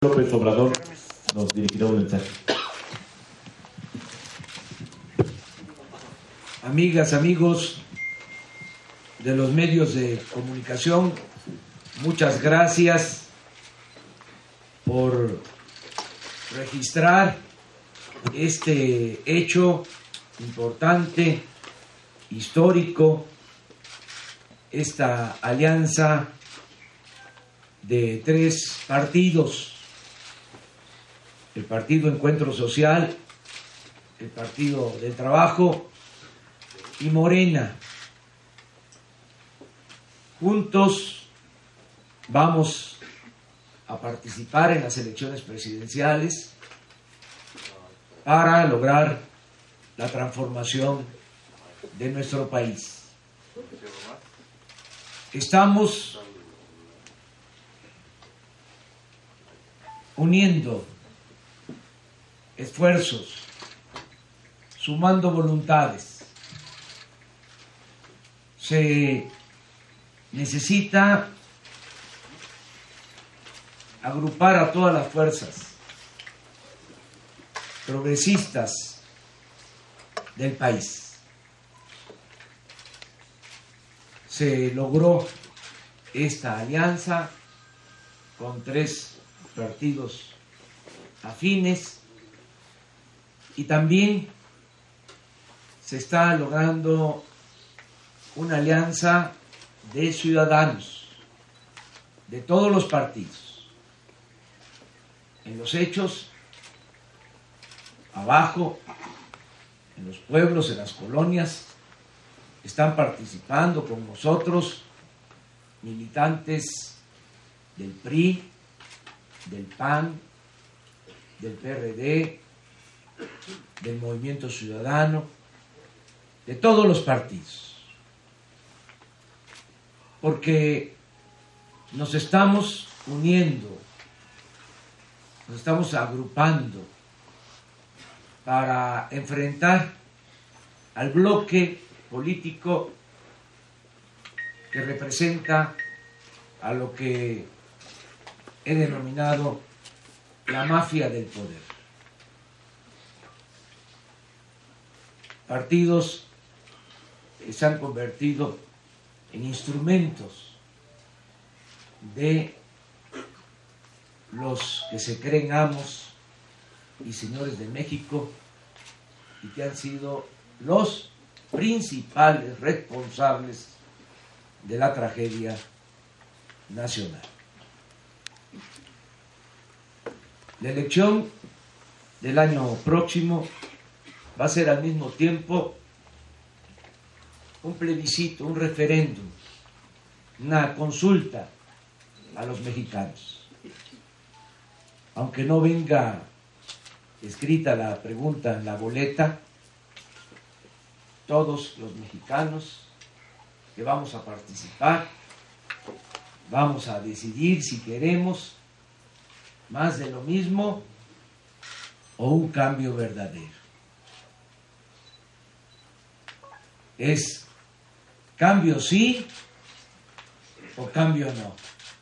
López Obrador nos dirigirá un mensaje. Amigas, amigos de los medios de comunicación, muchas gracias por registrar este hecho importante, histórico, esta alianza de tres partidos: el Partido Encuentro Social, el Partido del Trabajo y Morena. Juntos vamos a participar en las elecciones presidenciales para lograr la transformación de nuestro país. Estamos uniendo esfuerzos, sumando voluntades. Se necesita agrupar a todas las fuerzas progresistas del país. Se logró esta alianza con tres partidos afines y también se está logrando una alianza de ciudadanos de todos los partidos. En los hechos, abajo, en los pueblos, en las colonias, están participando con nosotros militantes del PRI, del PAN, del PRD, del Movimiento Ciudadano, de todos los partidos, porque nos estamos uniendo, nos estamos agrupando para enfrentar al bloque político que representa a lo que he denominado la mafia del poder. Partidos que se han convertido en instrumentos de los que se creen amos y señores de México y que han sido los principales responsables de la tragedia nacional. La elección del año próximo va a ser al mismo tiempo un plebiscito, un referéndum, una consulta a los mexicanos. Aunque no venga escrita la pregunta en la boleta, todos los mexicanos que vamos a participar vamos a decidir si queremos más de lo mismo o un cambio verdadero. Es cambio sí o cambio no.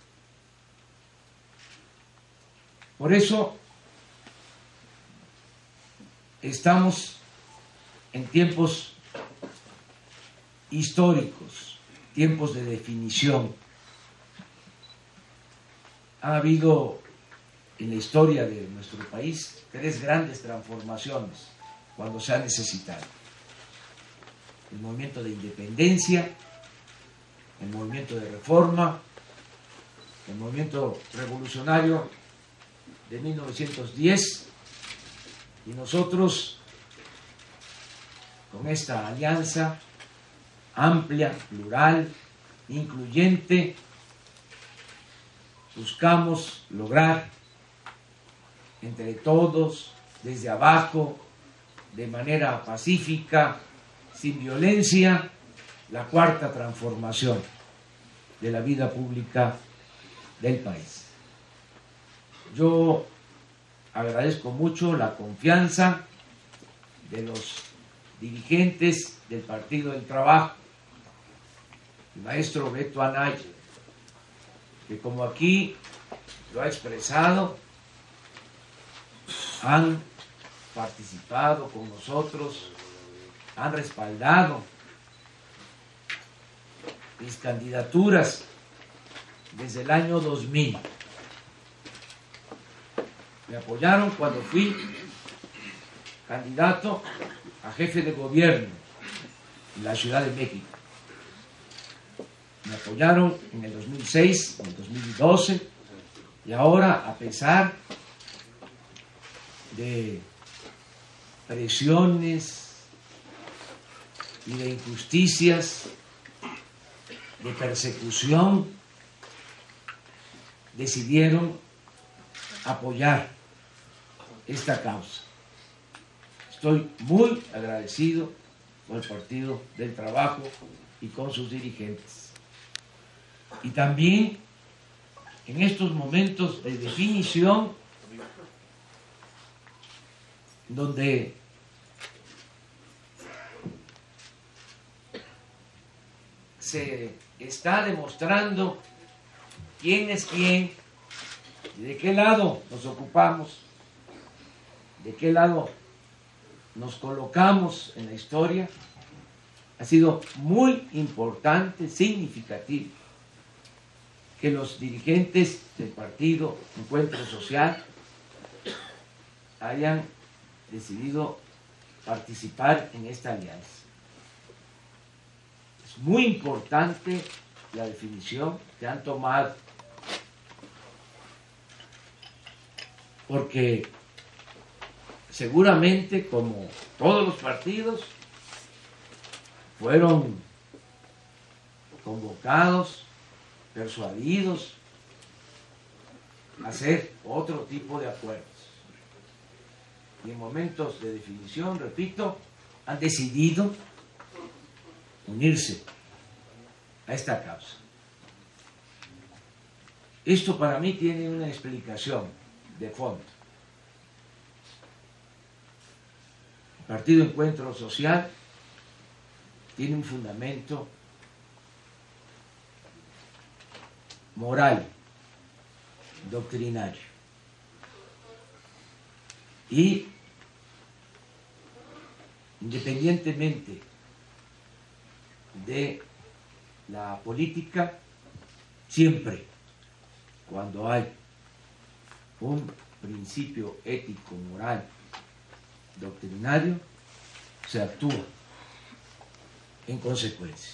Por eso estamos en tiempos históricos, tiempos de definición. Ha habido en la historia de nuestro país tres grandes transformaciones cuando se ha necesitado: el movimiento de independencia, el movimiento de reforma, el movimiento revolucionario de 1910, y nosotros, con esta alianza amplia, plural, incluyente, buscamos lograr entre todos, desde abajo, de manera pacífica, sin violencia, la cuarta transformación de la vida pública del país. Yo agradezco mucho la confianza de los dirigentes del Partido del Trabajo, el maestro Beto Anaya, que como aquí lo ha expresado, han participado con nosotros, han respaldado mis candidaturas desde el año 2000. Me apoyaron cuando fui candidato a jefe de gobierno en la Ciudad de México. Me apoyaron en el 2006, en el 2012, y ahora, a pesar de presiones y de injusticias, de persecución, decidieron apoyar esta causa. Estoy muy agradecido con el Partido del Trabajo y con sus dirigentes. Y también en estos momentos de definición, donde se está demostrando quién es quién, de qué lado nos ocupamos, de qué lado nos colocamos en la historia, ha sido muy importante, significativo, que los dirigentes del partido Encuentro Social hayan decidido participar en esta alianza. Es muy importante la definición que han tomado, porque seguramente, como todos los partidos, fueron convocados, persuadidos a hacer otro tipo de acuerdos. Y en momentos de definición, repito, han decidido unirse a esta causa. Esto para mí tiene una explicación de fondo. El Partido Encuentro Social tiene un fundamento moral, doctrinario. Y independientemente de la política, siempre cuando hay un principio ético, moral, doctrinario, se actúa en consecuencia.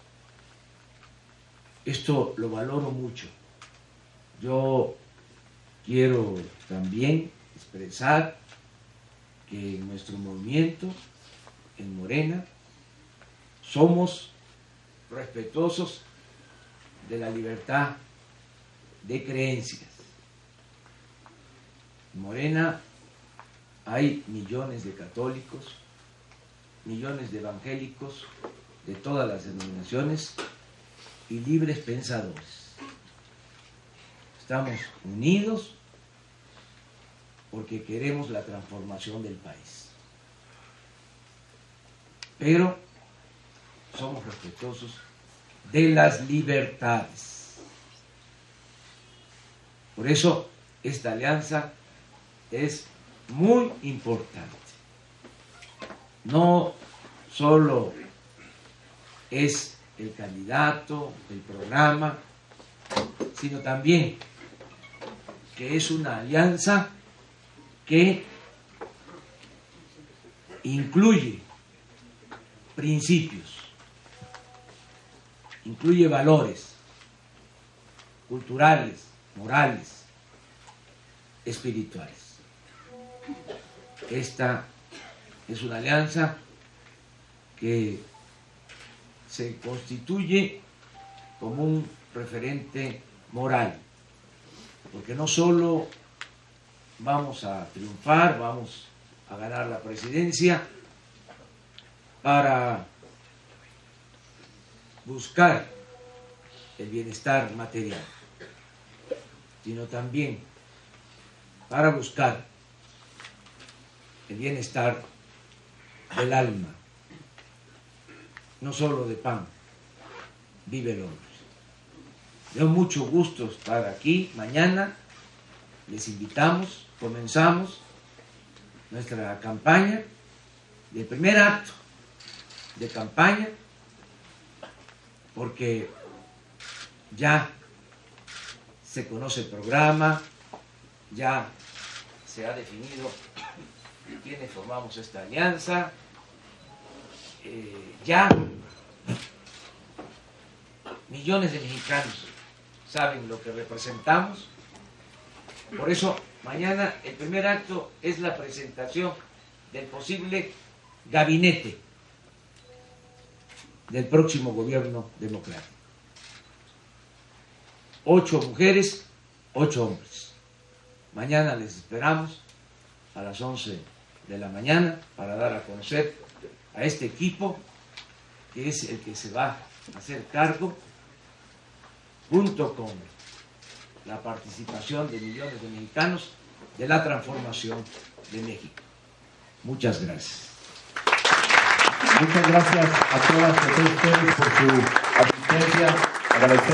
Esto lo valoro mucho. Yo quiero también expresar que en nuestro movimiento, en Morena, somos respetuosos de la libertad de creencias. En Morena hay millones de católicos, millones de evangélicos de todas las denominaciones y libres pensadores. Estamos unidos porque queremos la transformación del país. Pero somos respetuosos de las libertades. Por eso esta alianza es muy importante. No solo es el candidato, el programa, sino también que es una alianza que incluye principios, incluye valores culturales, morales, espirituales. Esta es una alianza que se constituye como un referente moral, porque no solo vamos a triunfar, vamos a ganar la presidencia para buscar el bienestar material, sino también para buscar el bienestar del alma. No solo de pan vive el hombre. Me da mucho gusto estar aquí. Mañana les invitamos, comenzamos nuestra campaña, el primer acto de campaña, porque ya se conoce el programa, ya se ha definido quiénes formamos esta alianza, ya millones de mexicanos saben lo que representamos. Por eso mañana el primer acto es la presentación del posible gabinete del próximo gobierno democrático. 8 mujeres, 8 hombres. Mañana les esperamos a las 11 de la mañana para dar a conocer a este equipo, que es el que se va a hacer cargo, junto con la participación de millones de mexicanos, de la transformación de México. Muchas gracias. Muchas gracias a todas y a todos ustedes por su asistencia. Agradecer